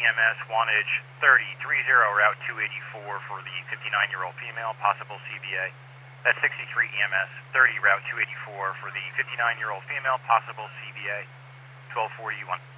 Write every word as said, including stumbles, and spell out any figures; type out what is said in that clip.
M S Wantage thirty three zero, Route two eighty-four for the fifty-nine-year-old female, possible C B A. That's sixty-three E M S thirty, Route two eighty-four for the fifty-nine-year-old female, possible C B A. twelve forty-one.